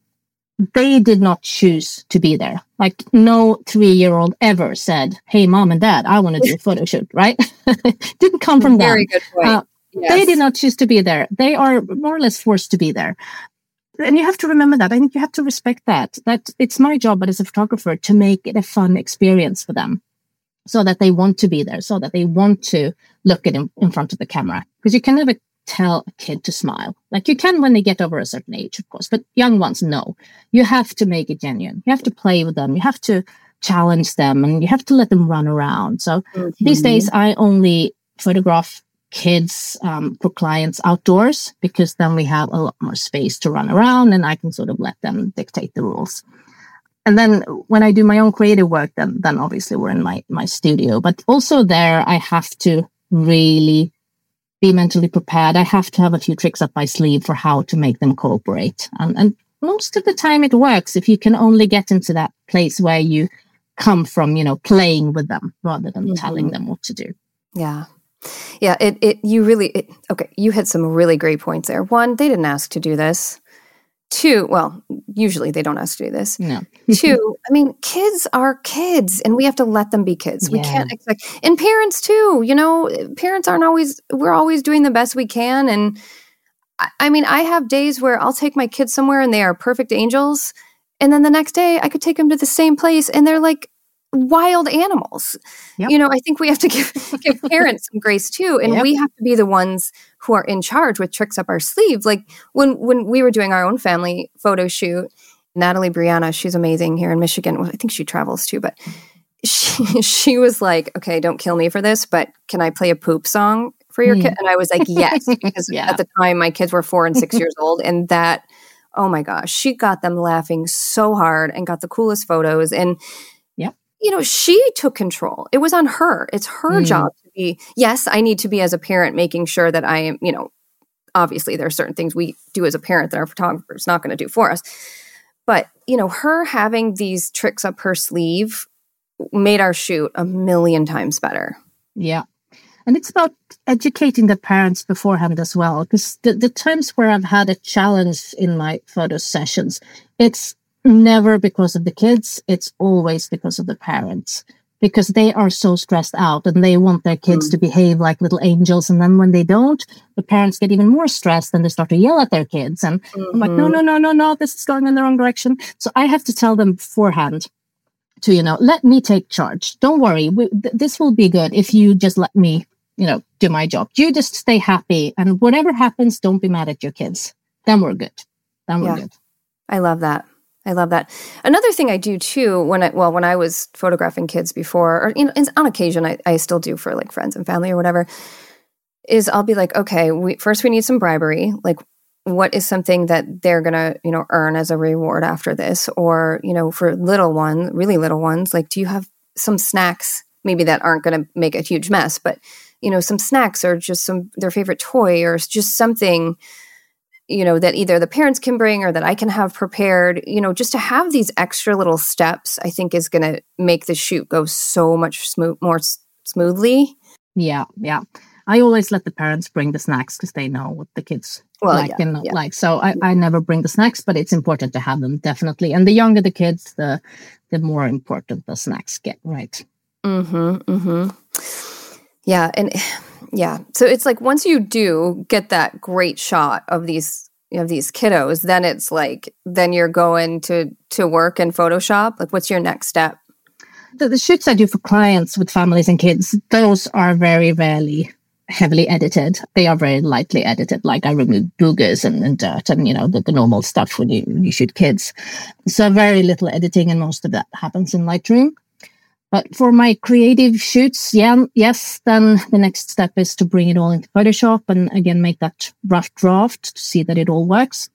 they did not choose to be there. Like no three-year-old ever said, hey, mom and dad, I want to do a photo shoot, right? Didn't come from them. Very good point. Uh, yes. They did not choose to be there. They are more or less forced to be there. And you have to remember that. I think you have to respect that. That it's my job as a photographer to make it a fun experience for them so that they want to be there, so that they want to look at him in front of the camera. Because you can never tell a kid to smile. Like you can when they get over a certain age, of course, but young ones, no. You have to make it genuine. You have to play with them. You have to challenge them and you have to let them run around. So mm-hmm. these days I only photograph kids um, for clients outdoors because then we have a lot more space to run around and I can sort of let them dictate the rules. And then when I do my own creative work, then, then obviously we're in my, my studio, but also there I have to really be mentally prepared. I have to have a few tricks up my sleeve for how to make them cooperate. And, and most of the time it works if you can only get into that place where you come from, you know, playing with them rather than mm-hmm. telling them what to do. Yeah. Yeah. It, it, you really, it, okay. You hit some really great points there. One, they didn't ask to do this. Two, well, usually they don't ask to do this. No. Two, I mean, kids are kids and we have to let them be kids. Yeah. We can't expect, and parents too, you know, parents aren't always, we're always doing the best we can. And I, I mean, I have days where I'll take my kids somewhere and they are perfect angels. And then the next day I could take them to the same place and they're like wild animals. Yep. You know, I think we have to give, give parents some grace too. And yep. we have to be the ones who are in charge with tricks up our sleeve. Like when, when we were doing our own family photo shoot, Natalie Brianna, she's amazing here in Michigan. Well, I think she travels too, but she, she was like, okay, don't kill me for this, but can I play a poop song for your mm. kid? And I was like, yes, because yeah. at the time my kids were four and six years old. And that, oh my gosh, she got them laughing so hard and got the coolest photos. And you know, she took control. It was on her. It's her mm. job to be, yes, I need to be as a parent making sure that I am, you know, obviously there are certain things we do as a parent that our photographer is not going to do for us. But, you know, her having these tricks up her sleeve made our shoot a million times better. Yeah. And it's about educating the parents beforehand as well, because the, the times where I've had a challenge in my photo sessions, it's never because of the kids. It's always because of the parents, because they are so stressed out and they want their kids mm. to behave like little angels. And then when they don't, the parents get even more stressed and they start to yell at their kids. And mm-hmm. I'm like, no, no, no, no, no, this is going in the wrong direction. So I have to tell them beforehand to, you know, let me take charge. Don't worry. We, th- this will be good if you just let me, you know, do my job. You just stay happy. And whatever happens, don't be mad at your kids. Then we're good. Then we're yeah. good. I love that. I love that. Another thing I do too, when I, well, when I was photographing kids before, or, you know, on occasion, I, I still do for like friends and family or whatever, is I'll be like, okay, we, first we need some bribery. Like, what is something that they're going to, you know, earn as a reward after this? Or, you know, for little ones, really little ones, like, do you have some snacks, maybe that aren't going to make a huge mess, but, you know, some snacks or just some, their favorite toy or just something, you know, that either the parents can bring or that I can have prepared, you know, just to have these extra little steps, I think is going to make the shoot go so much smooth, more s- smoothly. Yeah. Yeah. I always let the parents bring the snacks because they know what the kids well, like yeah, and not yeah. like. So I, I never bring the snacks, but it's important to have them, definitely. And the younger the kids, the the more important the snacks get, right? Mm-hmm. Mm-hmm. Yeah. And yeah. So it's like once you do get that great shot of these of these kiddos, then it's like, then you're going to, to work in Photoshop. Like, what's your next step? The, the shoots I do for clients with families and kids, those are very rarely heavily edited. They are very lightly edited. Like I remove boogers and, and dirt and, you know, the, the normal stuff when you, when you shoot kids. So very little editing, and most of that happens in Lightroom. But for my creative shoots, yeah, yes, then the next step is to bring it all into Photoshop and again, make that rough draft to see that it all works.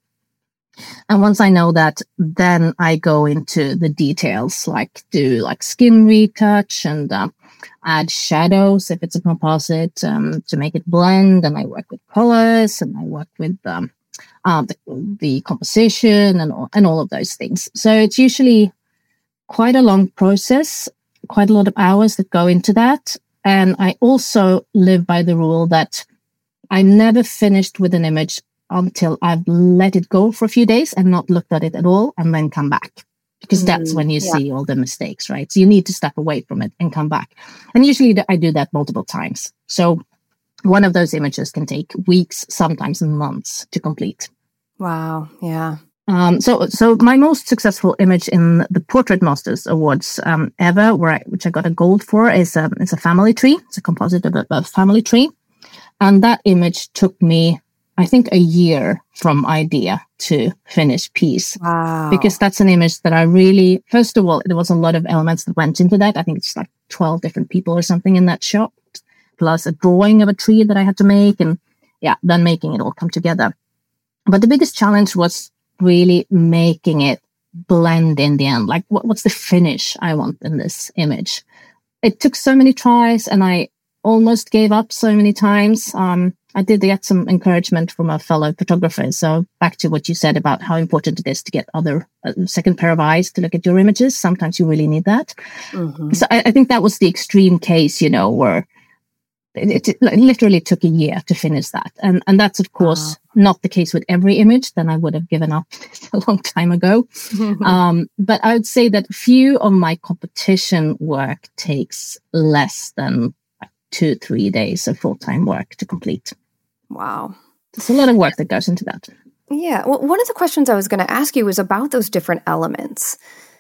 And once I know that, then I go into the details, like do like skin retouch and uh, add shadows if it's a composite um, to make it blend. And I work with colors and I work with um, uh, the, the composition and all, and all of those things. So it's usually quite a long process, quite a lot of hours that go into that. And I also live by the rule that I'm never finished with an image until I've let it go for a few days and not looked at it at all and then come back. Because that's when you yeah. see all the mistakes, right? So you need to step away from it and come back. And usually I do that multiple times. So one of those images can take weeks, sometimes months to complete. Wow. Yeah. Um, so, so my most successful image in the Portrait Masters Awards um, ever, where I, which I got a gold for, is a, is a family tree. It's a composite of a, a family tree. And that image took me, I think, a year from idea to finished piece. Wow. Because that's an image that I really, first of all, there was a lot of elements that went into that. I think it's like twelve different people or something in that shot, plus a drawing of a tree that I had to make. And yeah, then making it all come together. But the biggest challenge was really making it blend in the end. Like, what, what's the finish I want in this image? It took so many tries and I almost gave up so many times. Um, I did get some encouragement from a fellow photographer. So back to what you said about how important it is to get other uh, second pair of eyes to look at your images. Sometimes you really need that. Mm-hmm. So I, I think that was the extreme case, you know, where it, it, it literally took a year to finish that. And, and that's, of course, wow. not the case with every image. Then I would have given up a long time ago. Mm-hmm. Um, but I would say that few of my competition work takes less than two, three days of full-time work to complete. Wow. There's a lot of work that goes into that. Yeah. Well, one of the questions I was going to ask you was about those different elements.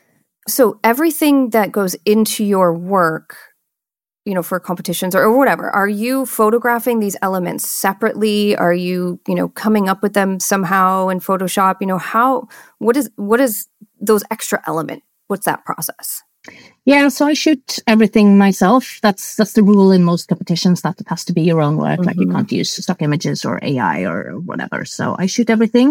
So everything that goes into your work, you know, for competitions or, or whatever, are you photographing these elements separately? Are you, you know, coming up with them somehow in Photoshop? You know, how, what is, what is those extra element? What's that process? Yeah, so I shoot everything myself. That's that's the rule in most competitions, that it has to be your own work. Mm-hmm. Like you can't use stock images or A I or whatever. So I shoot everything.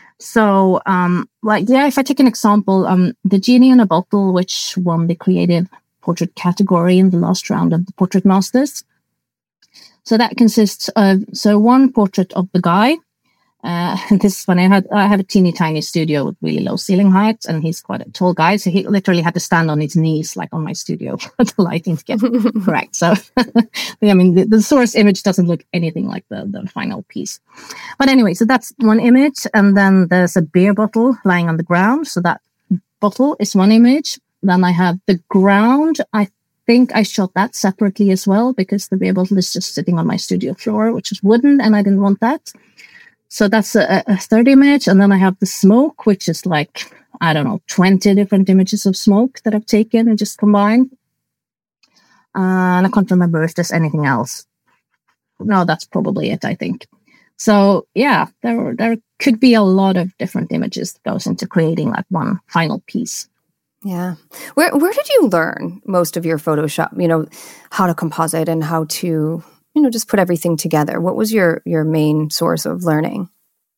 So, um, like, yeah, if I take an example, um, the Genie in a Bottle, which won the creative portrait category in the last round of the Portrait Masters. So that consists of, so one portrait of the guy, Uh, this is funny. I had I have a teeny tiny studio with really low ceiling height, and he's quite a tall guy, so he literally had to stand on his knees, like on my studio, for the lighting to get correct. So, I mean, the, the source image doesn't look anything like the the final piece. But anyway, so that's one image, and then there's a beer bottle lying on the ground. So that bottle is one image. Then I have the ground. I think I shot that separately as well because the beer bottle is just sitting on my studio floor, which is wooden, and I didn't want that. So that's a, a third image. And then I have the smoke, which is like, I don't know, twenty different images of smoke that I've taken and just combined. Uh, and I can't remember if there's anything else. No, that's probably it, I think. So yeah, there there could be a lot of different images that goes into creating like one final piece. Yeah. Where where did you learn most of your Photoshop, you know, how to composite and how to, you know, just put everything together? What was your, your main source of learning?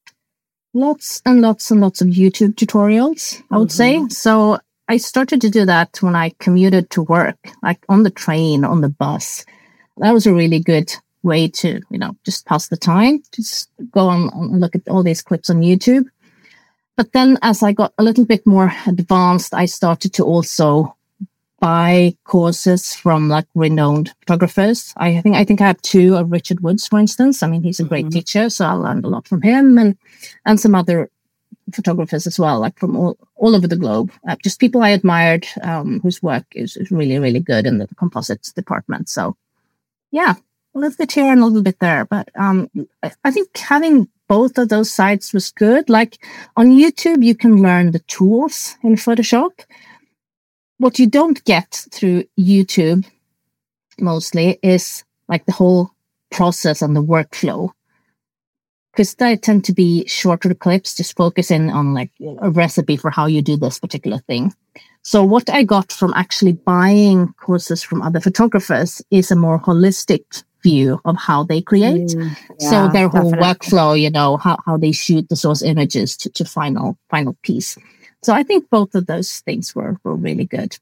Lots and lots and lots of YouTube tutorials, I would mm-hmm. say. So I started to do that when I commuted to work, like on the train, on the bus. That was a really good way to, you know, just pass the time, just go on and look at all these clips on YouTube. But then as I got a little bit more advanced, I started to also buy courses from like renowned photographers. I think I think I have two of Richard Woods, for instance. I mean, he's a great mm-hmm. teacher, so I learned a lot from him and and some other photographers as well, like from all, all over the globe. Uh, just people I admired, um, whose work is, is really, really good in the composites department. So yeah, a little bit here and a little bit there. But um, I, I think having both of those sides was good. Like on YouTube, you can learn the tools in Photoshop. What you don't get through YouTube mostly is like the whole process and the workflow. Because they tend to be shorter clips, just focusing on like a recipe for how you do this particular thing. So what I got from actually buying courses from other photographers is a more holistic view of how they create. Mm, yeah, so their whole definitely. workflow, you know, how, how they shoot the source images to, to final final piece. So I think both of those things were, were really good.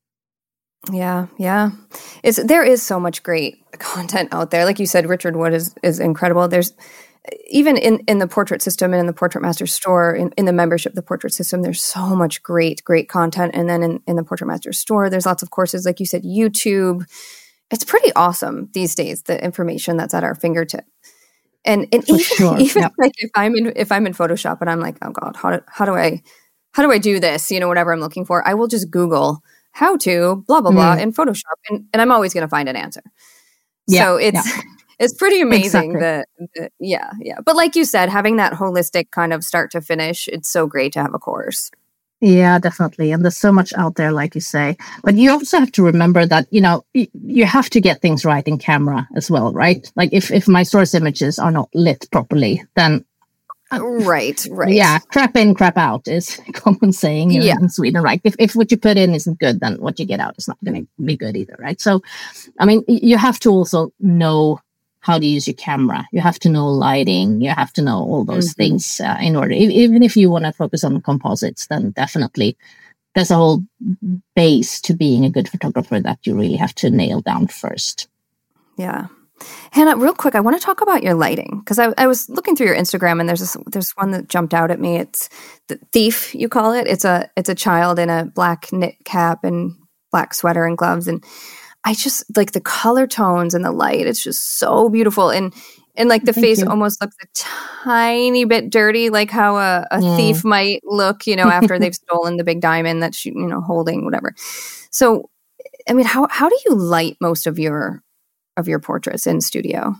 Yeah, yeah. It's there is so much great content out there. Like you said, Richard Wood is, is incredible. There's even in, in the portrait system and in the Portrait Master store, in, in the membership, the portrait system, there's so much great, great content. And then in, in the Portrait Master store, there's lots of courses, like you said, YouTube. It's pretty awesome these days, the information that's at our fingertip. And and For even, sure. even yep. like if I'm in if I'm in Photoshop and I'm like, oh God, how do, how do I how do I do this? You know, whatever I'm looking for, I will just Google how to blah blah blah mm. in Photoshop, and, and I'm always going to find an answer. Yeah, so it's yeah. it's pretty amazing. Exactly. that, that yeah yeah. But like you said, having that holistic kind of start to finish, it's so great to have a course. Yeah, definitely. And there's so much out there, like you say. But you also have to remember that, you know, y- you have to get things right in camera as well, right? Like if, if my source images are not lit properly, then... Uh, right, right. Yeah, crap in, crap out is a common saying in, yeah. in Sweden, right? If if what you put in isn't good, then what you get out is not going to be good either, right? So, I mean, you have to also know how to use your camera. You have to know lighting. You have to know all those mm-hmm. things uh, in order. If, even if you want to focus on composites, then definitely there's a whole base to being a good photographer that you really have to nail down first. Yeah. Hannah, real quick, I want to talk about your lighting because I, I was looking through your Instagram and there's this, there's one that jumped out at me. It's the Thief, you call it. It's a it's a child in a black knit cap and black sweater and gloves, and I just like the color tones and the light. It's just so beautiful. And and like the Thank face you. almost looks a tiny bit dirty, like how a, a yeah. thief might look, you know, after they've stolen the big diamond that she, you know, holding, whatever. So, I mean, how how do you light most of your of your portraits in studio?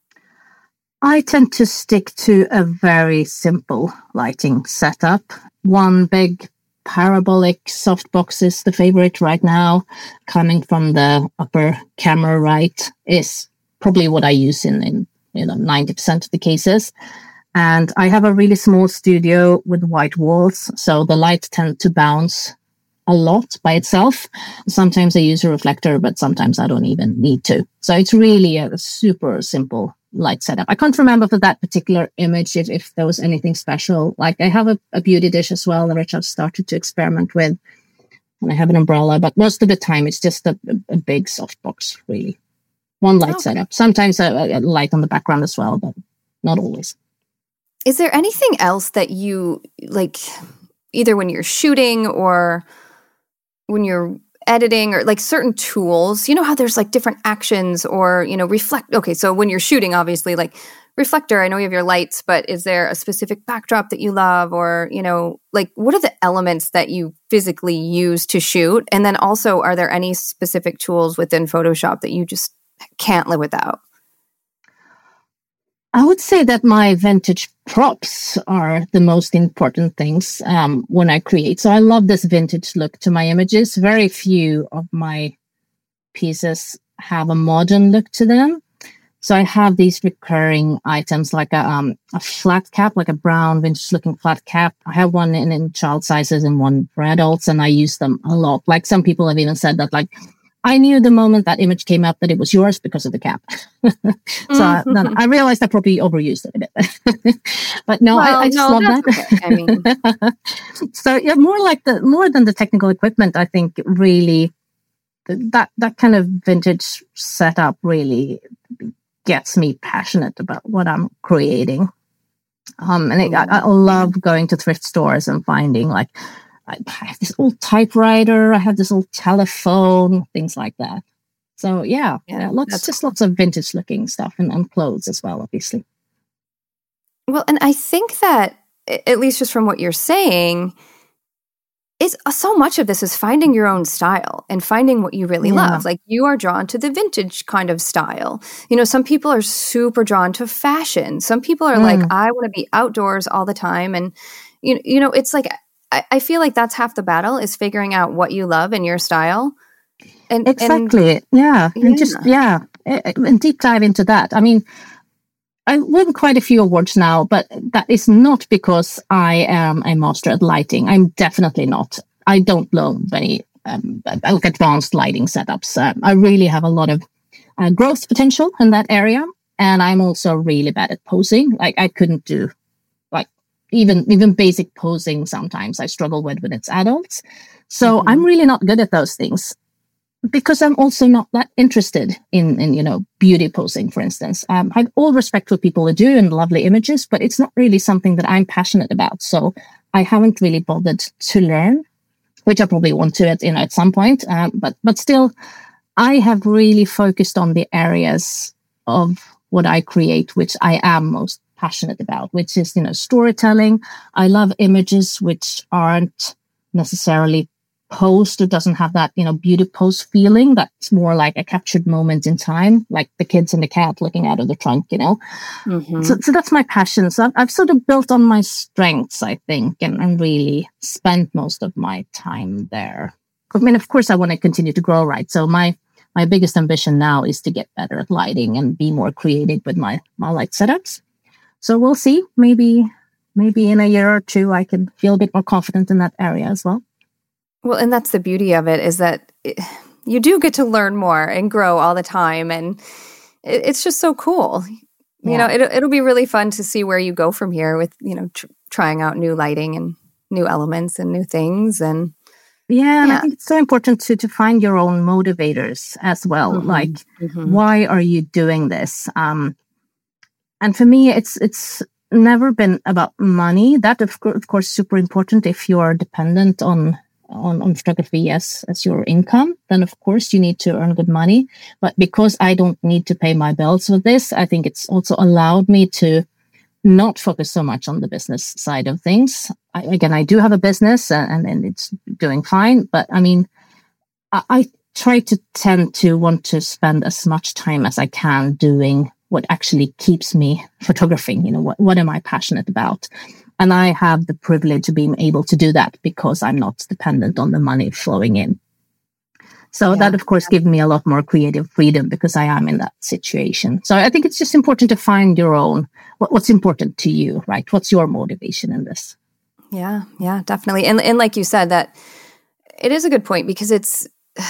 I tend to stick to a very simple lighting setup. One big parabolic softbox is the favorite right now. Coming from the upper camera right is probably what I use in, in you know ninety percent of the cases. And I have a really small studio with white walls, so the light tends to bounce a lot by itself. Sometimes I use a reflector, but sometimes I don't even need to. So it's really a super simple light setup. I can't remember for that particular image if, if there was anything special. Like I have a, a beauty dish as well, which I've started to experiment with. And I have an umbrella, but most of the time it's just a, a, a big softbox, really. One light okay. setup. Sometimes a, a light on the background as well, but not always. is there anything else that you like, either when you're shooting or when you're editing, or like certain tools, you know how there's like different actions or, you know, reflect. Okay. So when you're shooting, obviously like reflector, I know you have your lights, but is there a specific backdrop that you love, or, you know, like what are the elements that you physically use to shoot? And then also, are there any specific tools within Photoshop that you just can't live without? I would say that my vintage props are the most important things um, when I create. So I love this vintage look to my images. Very few of my pieces have a modern look to them. So I have these recurring items like a, um, a flat cap, like a brown vintage looking flat cap. I have one in, in child sizes and one for adults, and I use them a lot. Like some people have even said that, like, I knew the moment that image came up that it was yours because of the cap. so mm-hmm. I, then I realized I probably overused it a bit. But no, well, I, I just no, love that. Okay. I mean, so yeah, more like the more than the technical equipment, I think really that that kind of vintage setup really gets me passionate about what I'm creating. Um, and it, I, I love going to thrift stores and finding like, I have this old typewriter, I have this old telephone, things like that. So yeah, yeah, yeah lots just cool. lots of vintage looking stuff and, and clothes as well, obviously. Well, and I think that, at least just from what you're saying, is so much of this is finding your own style and finding what you really yeah. love. Like you are drawn to the vintage kind of style. You know, some people are super drawn to fashion. Some people are mm. like, I want to be outdoors all the time. And, you, you know, it's like, I feel like that's half the battle, is figuring out what you love and your style. And exactly. And, yeah. yeah. And just, yeah. And deep dive into that. I mean, I won quite a few awards now, but that is not because I am a master at lighting. I'm definitely not. I don't know many um, advanced lighting setups. Um, I really have a lot of uh, growth potential in that area. And I'm also really bad at posing. Like I couldn't do Even even basic posing sometimes I struggle with when it's adults. So mm-hmm. I'm really not good at those things because I'm also not that interested in, in you know, beauty posing, for instance. Um, I have all respect for people who do and lovely images, but it's not really something that I'm passionate about. So I haven't really bothered to learn, which I probably want to at, you know, at some point. Um, but but still, I have really focused on the areas of what I create, which I am most passionate about, which is, you know, storytelling. I love images which aren't necessarily posed or doesn't have that, you know, beauty pose feeling. That's more like a captured moment in time, like the kids and the cat looking out of the trunk, you know. Mm-hmm. So, so that's my passion. So I've, I've sort of built on my strengths, I think, and, and really spent most of my time there. I mean, of course, I want to continue to grow, right? So my my biggest ambition now is to get better at lighting and be more creative with my, my light setups. So we'll see. Maybe, maybe in a year or two, I can feel a bit more confident in that area as well. Well, and that's the beauty of it, is that it, you do get to learn more and grow all the time. And it, it's just so cool. Yeah. You know, it, it'll be really fun to see where you go from here with, you know, tr- trying out new lighting and new elements and new things. And yeah, and yeah. I think it's so important to, to find your own motivators as well. Mm-hmm. Like, mm-hmm. why are you doing this? Um, And for me, it's it's never been about money. That, of course, of course, super important. If you are dependent on, on, on photography as, as your income, then, of course, you need to earn good money. But because I don't need to pay my bills with this, I think it's also allowed me to not focus so much on the business side of things. I, again, I do have a business and, and it's doing fine. But, I mean, I, I try to tend to want to spend as much time as I can doing what actually keeps me photographing. You know, what, what am I passionate about? And I have the privilege of being able to do that because I'm not dependent on the money flowing in. So yeah. that, of course, gives me a lot more creative freedom because I am in that situation. So I think it's just important to find your own, what, what's important to you, right? What's your motivation in this? Yeah, yeah, definitely. And and like you said, that it is a good point because it's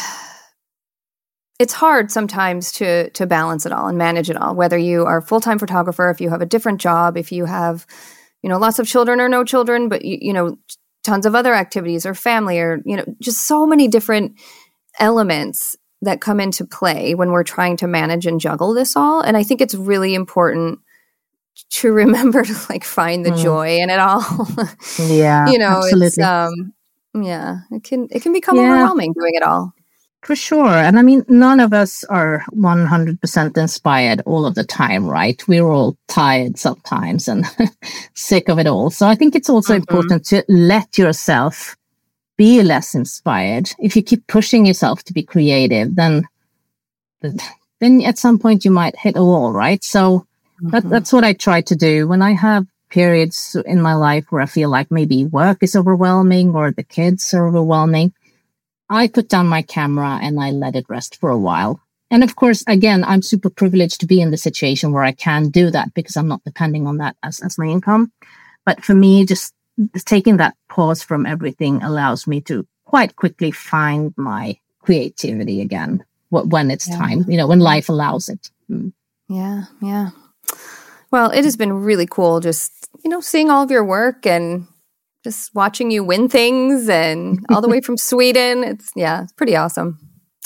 it's hard sometimes to to balance it all and manage it all, whether you are a full-time photographer, if you have a different job, if you have, you know, lots of children or no children, but, you, you know, tons of other activities or family or, you know, just so many different elements that come into play when we're trying to manage and juggle this all. And I think it's really important to remember to like find the Mm. joy in it all. Yeah, you know, absolutely. it's um yeah, it can it can become Yeah. overwhelming doing it all. For sure. And I mean, none of us are one hundred percent inspired all of the time, right? We're all tired sometimes and sick of it all. So I think it's also Mhm. important to let yourself be less inspired. If you keep pushing yourself to be creative, then then at some point you might hit a wall, right? So that, Mhm. that's what I try to do when I have periods in my life where I feel like maybe work is overwhelming or the kids are overwhelming. I put down my camera and I let it rest for a while. And of course, again, I'm super privileged to be in the situation where I can do that because I'm not depending on that as, as my income. But for me, just taking that pause from everything allows me to quite quickly find my creativity again wh- when it's Yeah. time, you know, when life allows it. Mm. Yeah, yeah. Well, it has been really cool just, you know, seeing all of your work and just watching you win things and all the way from Sweden. It's, yeah, it's pretty awesome.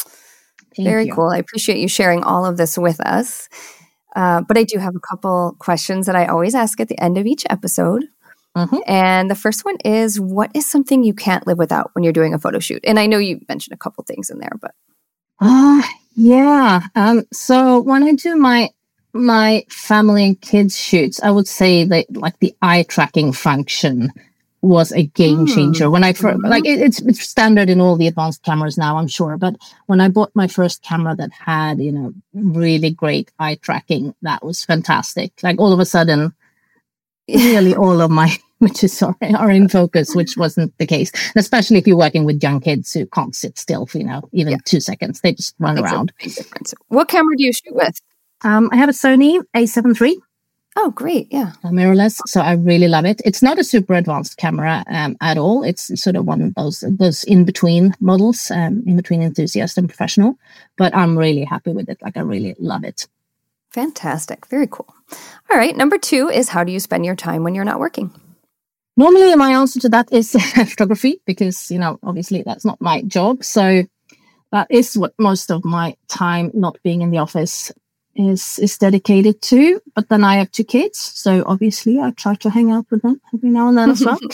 Thank Very you. cool. I appreciate you sharing all of this with us. Uh, but I do have a couple questions that I always ask at the end of each episode. Mhm. And the first one is, what is something you can't live without when you're doing a photo shoot? And I know you mentioned a couple things in there, but Ah, yeah. Um, so when I do my my family and kids shoots, I would say that like the eye tracking function was a game Mm. changer. When I first, Mhm. like it, it's it's standard in all the advanced cameras now, I'm sure. But when I bought my first camera that had, you know, really great eye tracking, that was fantastic. Like all of a sudden, nearly all of my images are, are in focus, which wasn't the case. And especially if you're working with young kids who can't sit still for, you know, even Yeah. two seconds. They just run Makes a around. big difference. What camera do you shoot with? Um, I have a Sony A seven three, Oh, great. Yeah. uh, mirrorless, so I really love it. It's not a super advanced camera um, at all. It's sort of one of those those in between models, um, in between enthusiast and professional. But I'm really happy with it. Like I really love it. Fantastic. Very cool. All right. Number two is, how do you spend your time when you're not working? Normally, my answer to that is photography, because you know, obviously, that's not my job. So that is what most of my time, not being in the office, is is dedicated to. But then I have two kids, so obviously I try to hang out with them every now and then as well.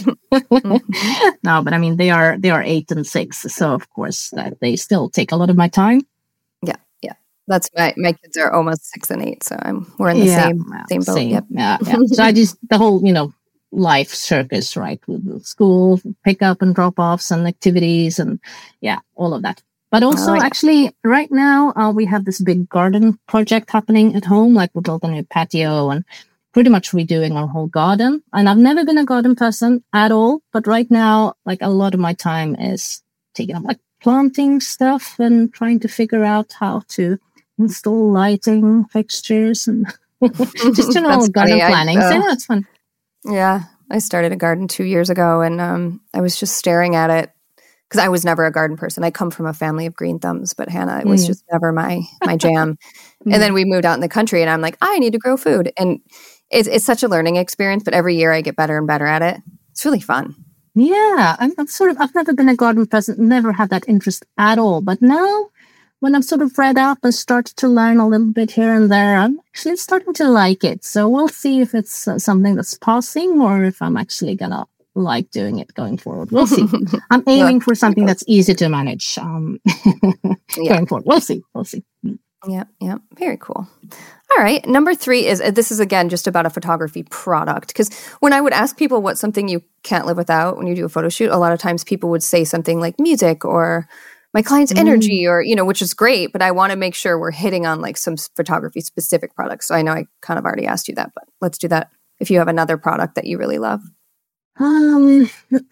No, but I mean they are they are eight and six, so of course that they still take a lot of my time. Yeah. Yeah. That's my, my kids are almost six and eight. So I'm, we're in the Yeah, same, well, same boat. same. Yep. Yeah, yeah. So I just the whole you know life circus, right, with the school pick up and drop offs and activities and yeah, all of that. But also, Oh, yeah. actually, right now, uh, we have this big garden project happening at home. Like, we built a new patio and pretty much redoing our whole garden. And I've never been a garden person at all. But right now, like, a lot of my time is taken up, like, planting stuff and trying to figure out how to install lighting fixtures and just general That's garden funny. I, planning. So, uh, yeah, it's fun. Yeah, I started a garden two years ago, and um, I was just staring at it because I was never a garden person. I come from a family of green thumbs, but Hannah, it was Mm. just never my my jam. Mm. And then we moved out in the country, and I'm like, I need to grow food, and it's it's such a learning experience. But every year I get better and better at it. It's really fun. Yeah, I'm, I'm sort of, I've never been a garden person, never had that interest at all. But now, when I've sort of read up and started to learn a little bit here and there, I'm actually starting to like it. So we'll see if it's uh, something that's passing or if I'm actually going to like doing it going forward. We'll see. I'm aiming for something that's easy to manage um, Yeah. going forward. We'll see. We'll see. Yeah, yeah, very cool. All right, number three is, uh, this is again just about a photography product, because when I would ask people what's something you can't live without when you do a photo shoot, a lot of times people would say something like music or my client's Mm. energy, or, you know, which is great, but I want to make sure we're hitting on like some photography specific products. So I know I kind of already asked you that, but let's do that if you have another product that you really love. Um,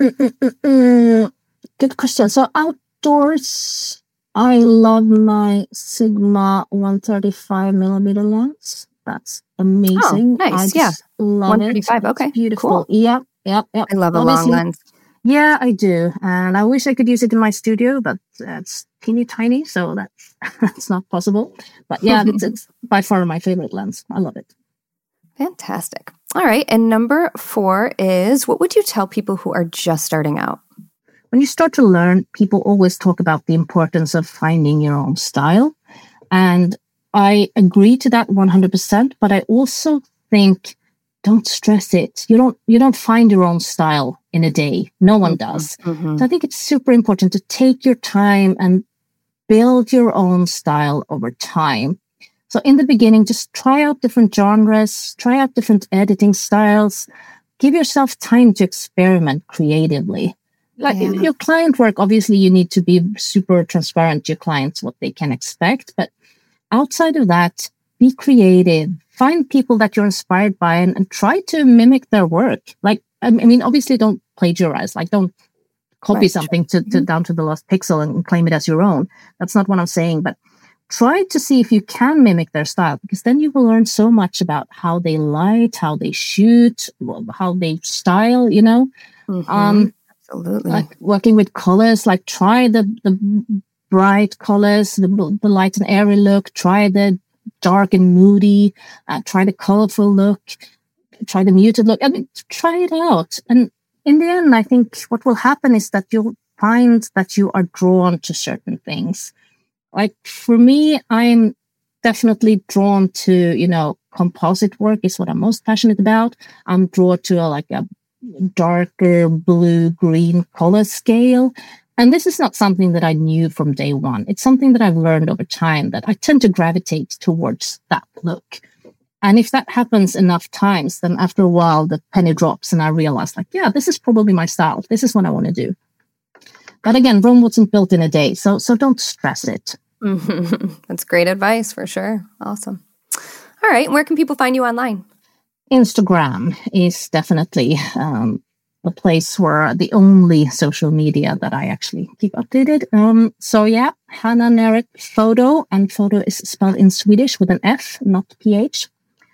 good question. So outdoors, I love my Sigma one thirty-five millimeter lens. That's amazing. Oh, nice. I Yeah. just love one it. thirty-five. It's Okay. beautiful. Cool. Yep, yep, yep. I love a long Obviously- lens. Yeah, I do, and I wish I could use it in my studio, but uh, it's teeny tiny, so that's that's not possible. But yeah, it's, it's by far my favorite lens. I love it. Fantastic. All right. And number four is, what would you tell people who are just starting out? When you start to learn, people always talk about the importance of finding your own style. And I agree to that one hundred percent. But I also think don't stress it. You don't, you don't find your own style in a day. No one does. Mm-hmm. So I think it's super important to take your time and build your own style over time. So in the beginning, just try out different genres, try out different editing styles, give yourself time to experiment creatively. Like yeah. your client work, obviously you need to be super transparent to your clients, what they can expect. But outside of that, be creative. Find people that you're inspired by and, and try to mimic their work. Like, I mean, obviously don't plagiarize. Like, don't copy right. something to, to down to the last pixel and claim it as your own. That's not what I'm saying. But try to see if you can mimic their style, because then you will learn so much about how they light, how they shoot, how they style, you know. Mm-hmm. Um, Absolutely. Like working with colors, like try the, the bright colors, the, the light and airy look, try the dark and moody, uh, try the colorful look, try the muted look. I mean, try it out. And in the end, I think what will happen is that you'll find that you are drawn to certain things. Like for me, I'm definitely drawn to, you know, composite work is what I'm most passionate about. I'm drawn to a, like a darker blue green color scale. And this is not something that I knew from day one. It's something that I've learned over time, that I tend to gravitate towards that look. And if that happens enough times, then after a while, the penny drops and I realize like, yeah, this is probably my style. This is what I want to do. But again, Rome wasn't built in a day. So, so don't stress it. Mm-hmm. That's great advice for sure. Awesome. All right. Where can people find you online? Instagram is definitely um, the place where the only social media that I actually keep updated. Um, so yeah, Hanna Nerek Photo, and photo is spelled in Swedish with an F, not P H.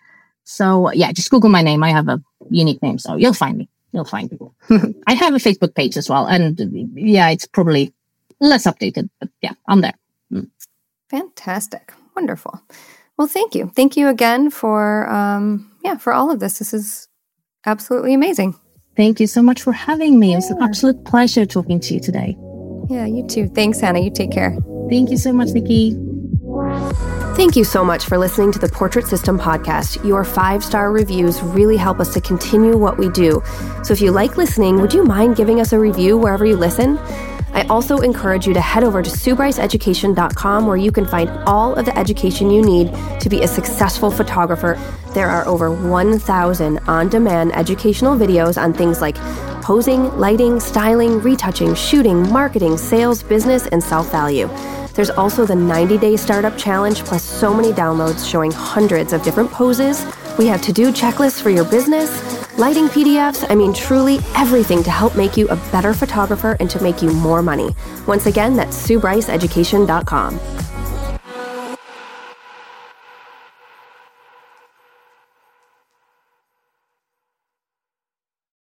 So yeah, just Google my name. I have a unique name, so you'll find me. You'll find me. I have a Facebook page as well, and yeah, it's probably less updated, but yeah, I'm there. Mm. Fantastic. Wonderful. Well, thank you. Thank you again for, um, yeah, for all of this. This is absolutely amazing. Thank you so much for having me. Yeah. It was an absolute pleasure talking to you today. Yeah, you too. Thanks, Hanna. You take care. Thank you so much, Nikki. Thank you so much for listening to the Portrait System podcast. Your five-star reviews really help us to continue what we do. So if you like listening, would you mind giving us a review wherever you listen? I also encourage you to head over to sue bryce education dot com, where you can find all of the education you need to be a successful photographer. There are over one thousand on-demand educational videos on things like posing, lighting, styling, retouching, shooting, marketing, sales, business, and self-value. There's also the ninety-day startup challenge, plus so many downloads showing hundreds of different poses. We have to-do checklists for your business, lighting P D Fs, I mean, truly everything to help make you a better photographer and to make you more money. Once again, that's sue bryce education dot com.